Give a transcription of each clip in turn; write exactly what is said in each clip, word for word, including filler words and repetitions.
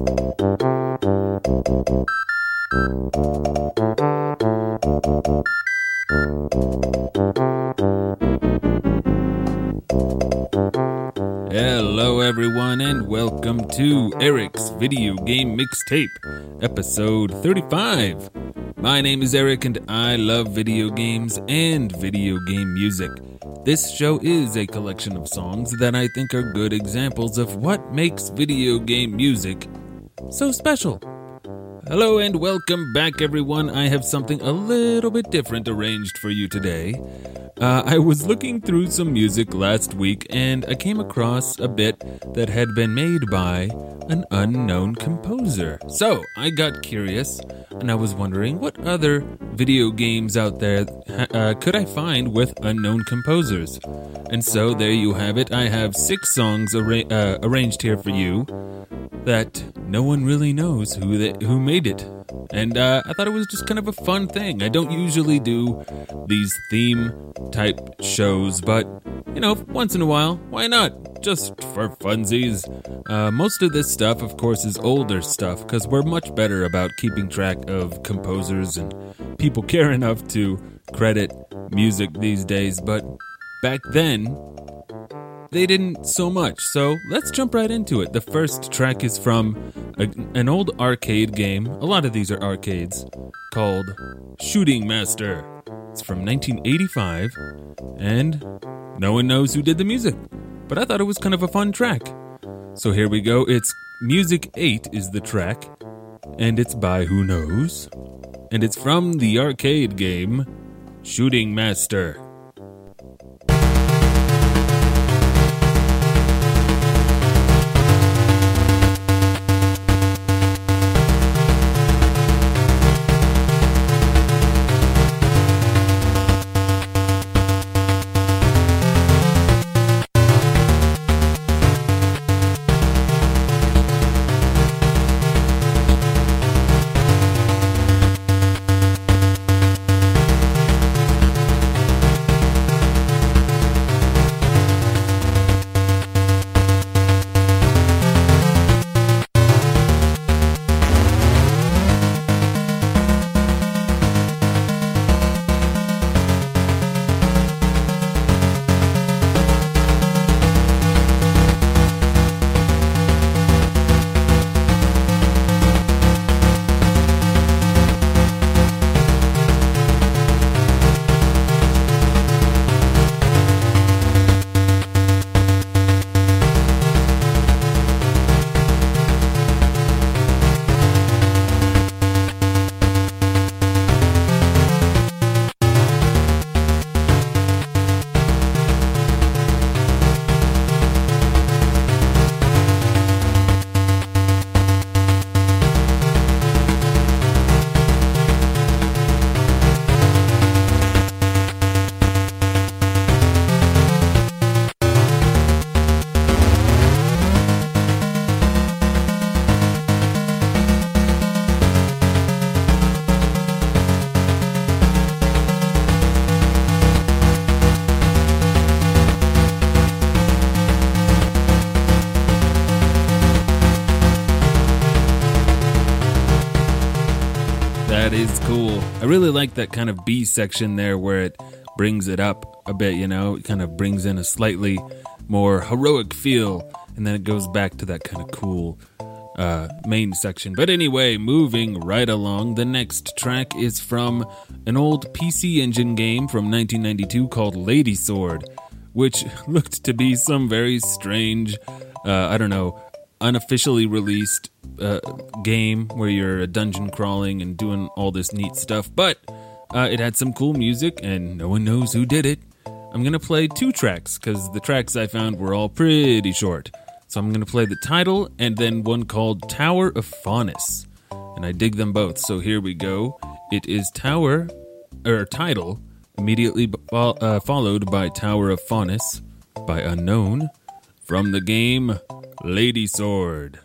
Hello everyone and welcome to Eric's Video Game Mixtape, episode thirty-five. My name is Eric and I love video games and video game music. This show is a collection of songs that I think are good examples of what makes video game music so special. Hello and welcome back everyone. I have something a little bit different arranged for you today. Uh, I was looking through some music last week and I came across a bit that had been made by an unknown composer. So I got curious and I was wondering what other video games out there uh, could I find with unknown composers. And so there you have it. I have six songs arra- uh, arranged here for you that no one really knows who they, who made it. And uh, I thought it was just kind of a fun thing. I don't usually do these theme-type shows, but, you know, once in a while, why not? Just for funsies. Uh, most of this stuff, of course, is older stuff, because we're much better about keeping track of composers, and people care enough to credit music these days, but back then, they didn't so much, so let's jump right into it. The first track is from a, an old arcade game, a lot of these are arcades, called Shooting Master. It's from nineteen eighty-five, and no one knows who did the music, but I thought it was kind of a fun track. So here we go, it's Music eight is the track, and it's by Who Knows, and it's from the arcade game Shooting Master. That is cool. I really like that kind of B section there where it brings it up a bit, you know, it kind of brings in a slightly more heroic feel, and then it goes back to that kind of cool uh, main section. But anyway, moving right along, the next track is from an old P C Engine game from nineteen ninety-two called Lady Sword, which looked to be some very strange, uh, I don't know, unofficially released uh, game where you're dungeon crawling and doing all this neat stuff, but uh, it had some cool music and no one knows who did it. I'm going to play two tracks because the tracks I found were all pretty short. So I'm going to play the title and then one called Tower of Faunus, and I dig them both. So here we go. It is Tower, or title, immediately fo- uh, followed by Tower of Faunus by Unknown from the game Lady Sword.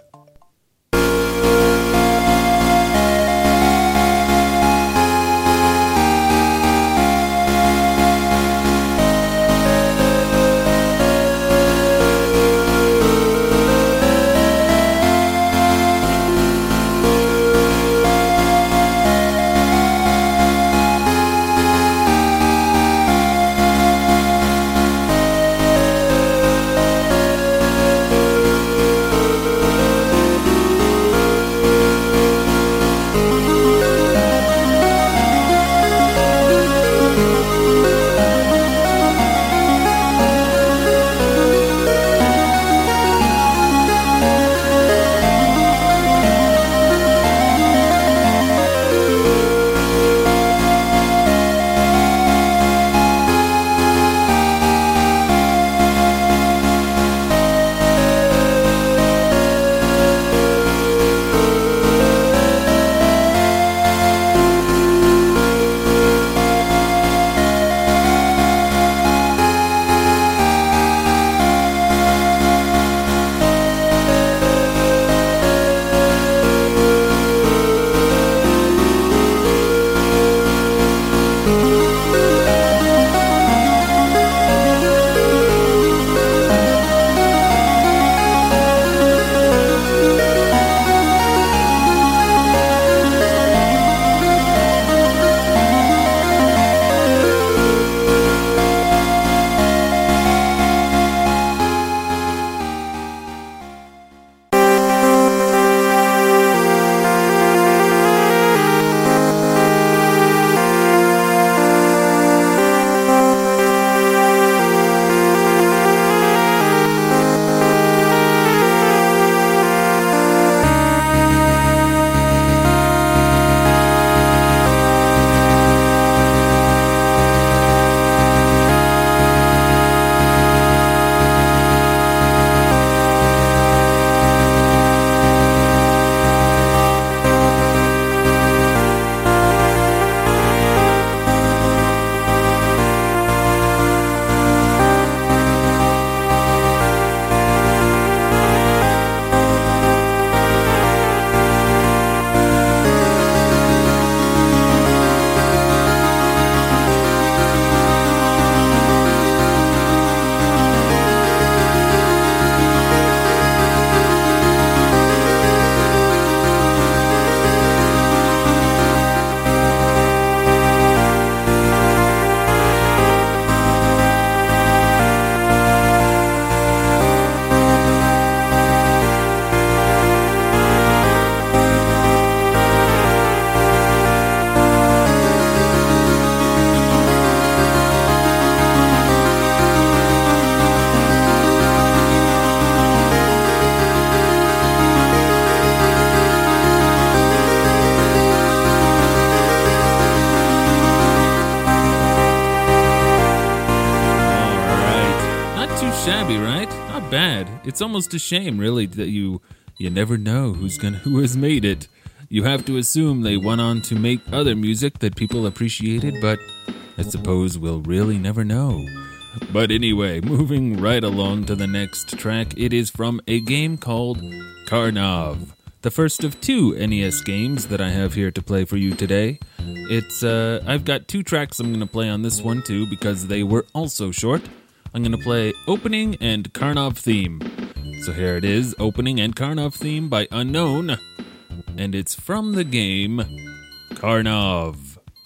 not bad. It's almost a shame, really, that you you never know who's gonna who has made it. You have to assume they went on to make other music that people appreciated, but I suppose we'll really never know. But anyway, moving right along to the next track, it is from a game called Karnov, the first of two N E S games that I have here to play for you today. It's uh, I've got two tracks I'm going to play on this one too because they were also short. I'm going to play Opening and Karnov Theme. So here it is, Opening and Karnov Theme by Unknown, and it's from the game Karnov.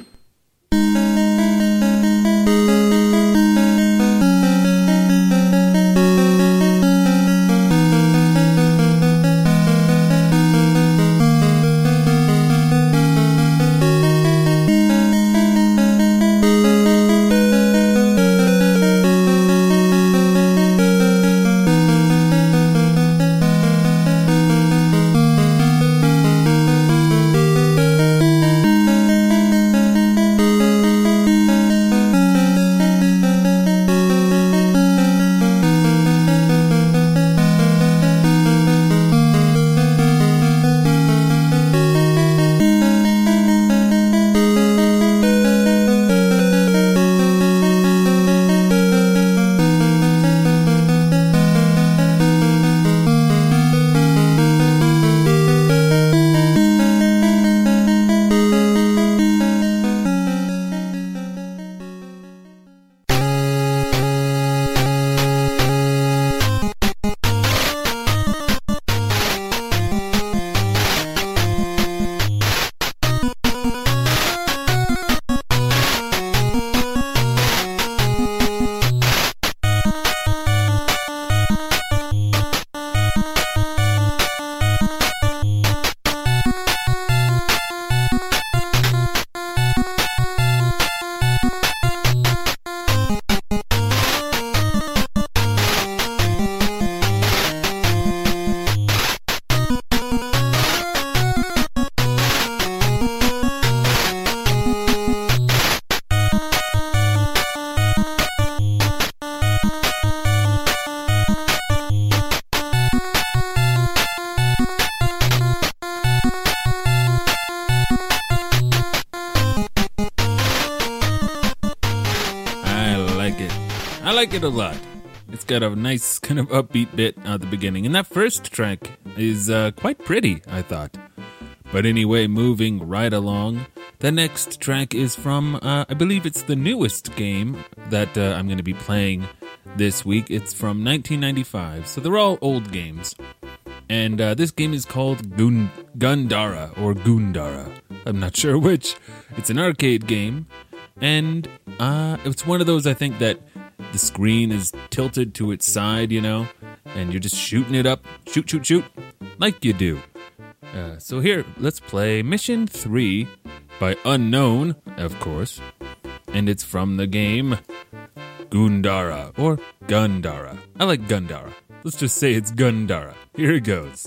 I like it a lot. It's got a nice kind of upbeat bit at the beginning. And that first track is uh, quite pretty, I thought. But anyway, moving right along, the next track is from, uh, I believe it's the newest game that uh, I'm going to be playing this week. It's from nineteen ninety-five, so they're all old games. And uh, this game is called Gun- Gundara, or Gundara. I'm not sure which. It's an arcade game, and uh, it's one of those, I think, that the screen is tilted to its side, you know, and you're just shooting it up, shoot, shoot, shoot, like you do. Uh, so here, let's play Mission three by Unknown, of course, and it's from the game Gundara, or Gundara. I like Gundara. Let's just say it's Gundara. Here it goes.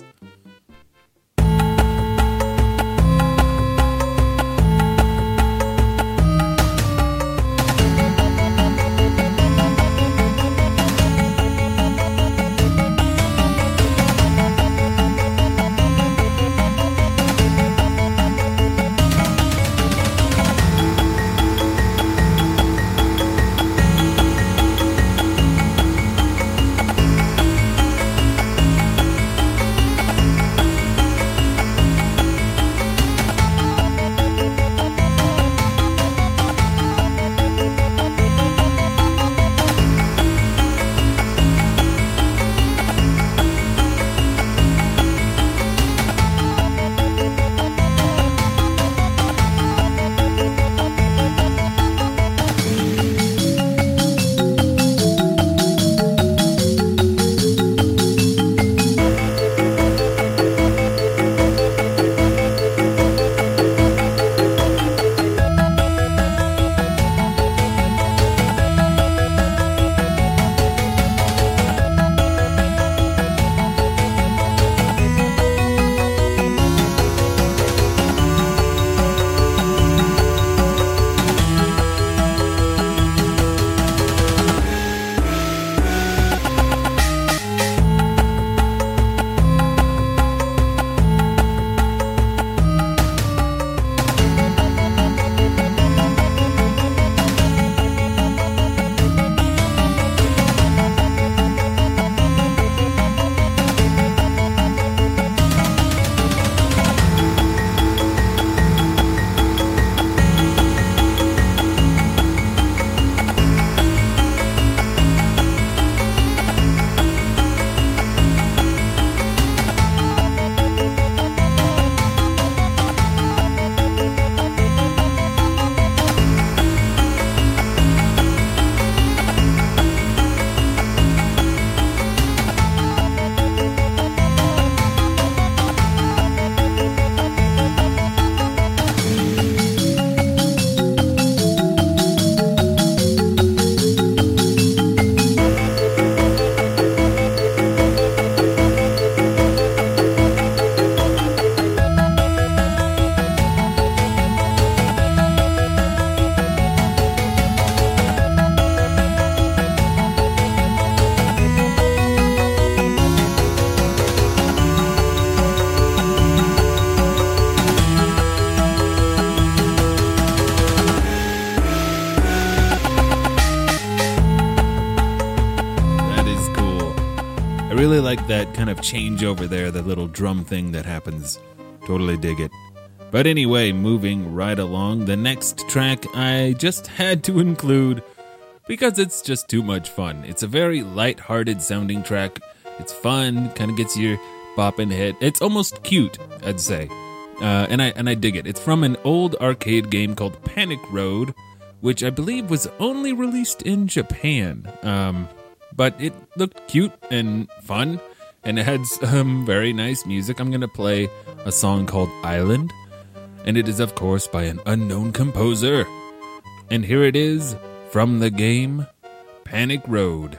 that kind of change over there, the little drum thing that happens. Totally dig it. But anyway, moving right along, the next track I just had to include because it's just too much fun. It's a very light-hearted sounding track. It's fun, kind of gets your bopping head. It's almost cute, I'd say. Uh, and I and I dig it. It's from an old arcade game called Panic Road, which I believe was only released in Japan. Um, but it looked cute and fun, and it had some very nice music. I'm going to play a song called Island, and it is, of course, by an unknown composer. And here it is from the game Panic Road.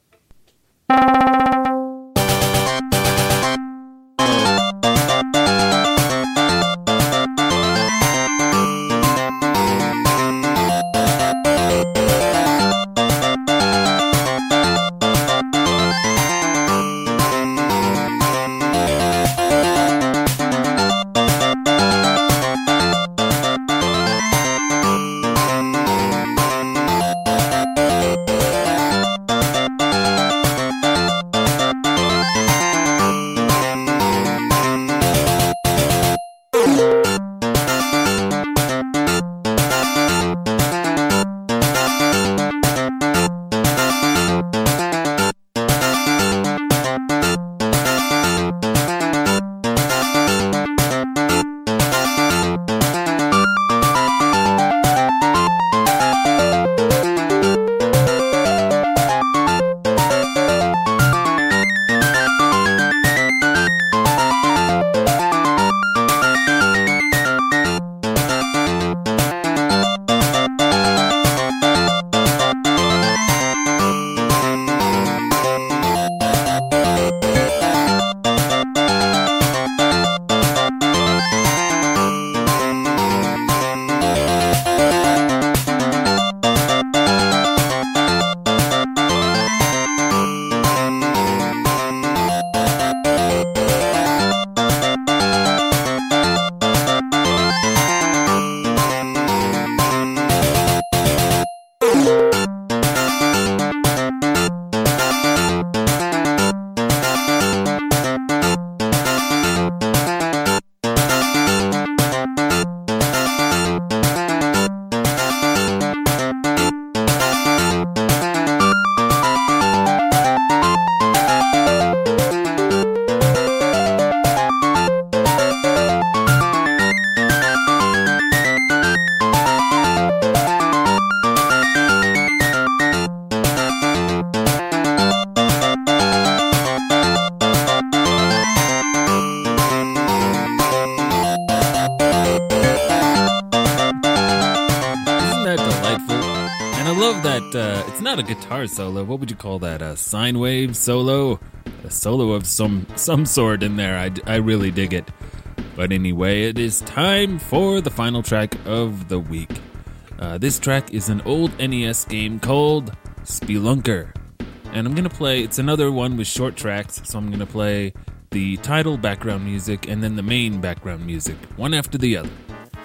Uh, it's not a guitar solo. What would you call that? A sine wave solo? A solo of some some sort in there. I, I really dig it. But anyway, it is time for the final track of the week. Uh, this track is an old N E S game called Spelunker. And I'm going to play, it's another one with short tracks, so I'm going to play the title background music and then the main background music, one after the other.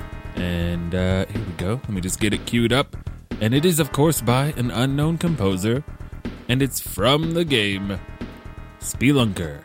And uh, here we go. Let me just get it queued up. And it is, of course, by an unknown composer, and it's from the game Spelunker.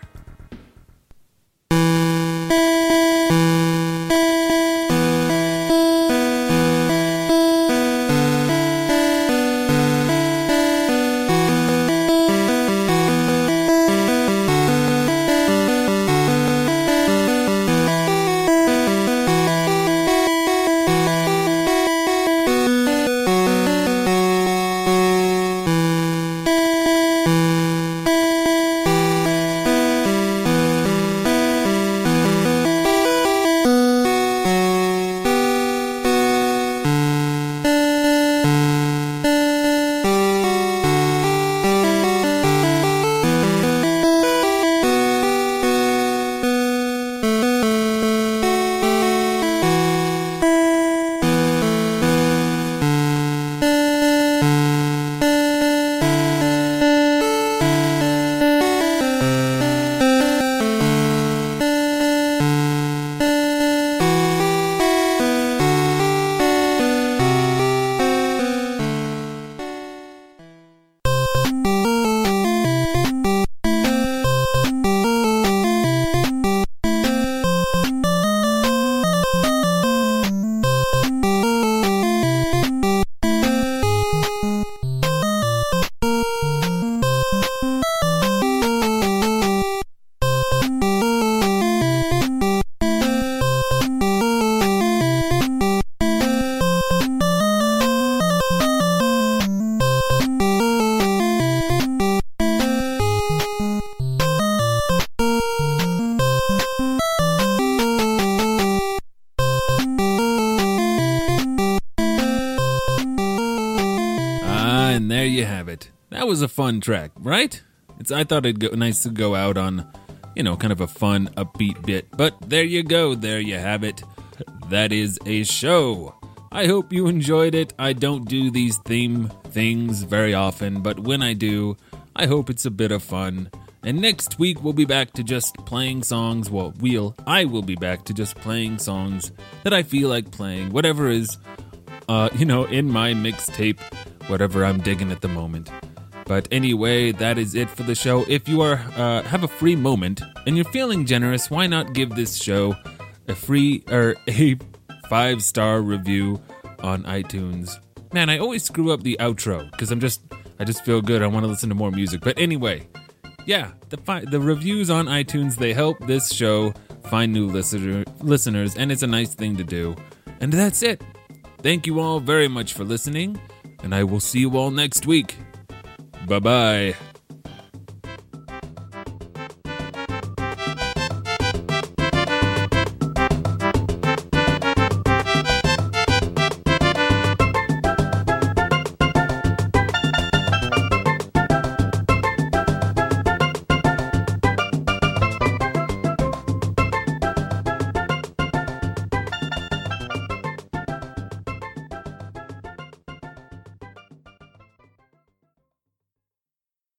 you have it. That was a fun track, right? It's. I thought it'd go nice to go out on, you know, kind of a fun, upbeat bit. But there you go. There you have it. That is a show. I hope you enjoyed it. I don't do these theme things very often, but when I do, I hope it's a bit of fun. And next week, we'll be back to just playing songs. Well, we'll, I will be back to just playing songs that I feel like playing. Whatever is, uh, you know, in my mixtape, whatever I'm digging at the moment. But anyway, that is it for the show. If you are uh, have a free moment and you're feeling generous, why not give this show a free or a five-star review on iTunes? Man, I always screw up the outro because I'm just I just feel good. I want to listen to more music. But anyway, yeah, the fi- the reviews on iTunes, they help this show find new listener listeners, and it's a nice thing to do. And that's it. Thank you all very much for listening, and I will see you all next week. Bye-bye.